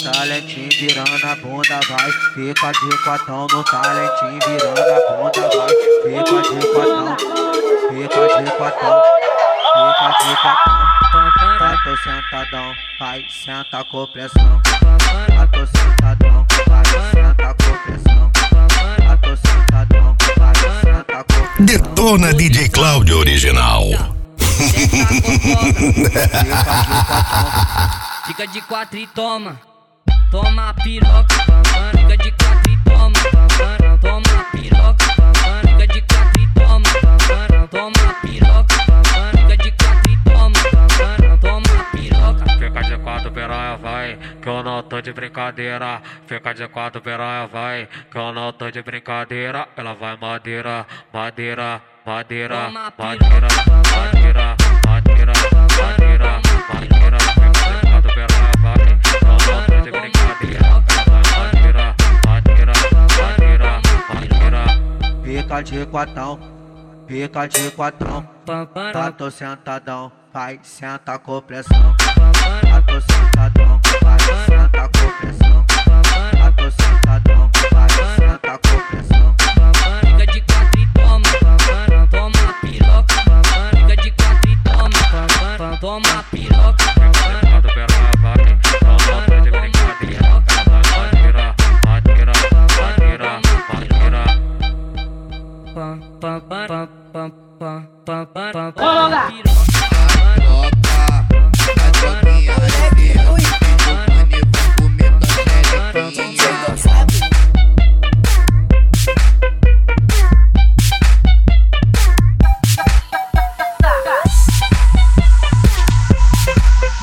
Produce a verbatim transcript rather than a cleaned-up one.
talentinho virando a bunda, vai. Fica de quatão no talentinho virando a bunda, vai. Fica de quatão, fica de quatão, fica de quatão. Tá tô sentadão, vai, senta com pressão. Tá tô sentadão, vai, senta com pressão. Tá tô sentadão, vai, senta com pressão. Detona D J Cláudio Original. Fica de quatro e toma, toma a piroca. Fica de quatro e toma, toma a piroca. Fica de quatro e toma, toma a piroca. Fica de quatro e toma, toma a piroca. Fica de quatro piranha vai, que eu não tô de brincadeira. Fica de quatro piranha vai, que eu não tô de brincadeira. Ela vai madeira, madeira, madeira, madeira, madeira, madeira, madeira, madeira. Fica de quatro piranha vai, que eu não tô de brincadeira. Ela vai madeira, madeira, madeira, madeira. Fica de quatão, fica de quatão. Tá tô sentadão, vai, senta com pressão. Tá tô sentadão, vai, senta com pressão. Tá tô sentadão, vai, senta com pressão. Fica de quatro e toma, toma a piroca. Fica de quatro e toma, toma a piroca.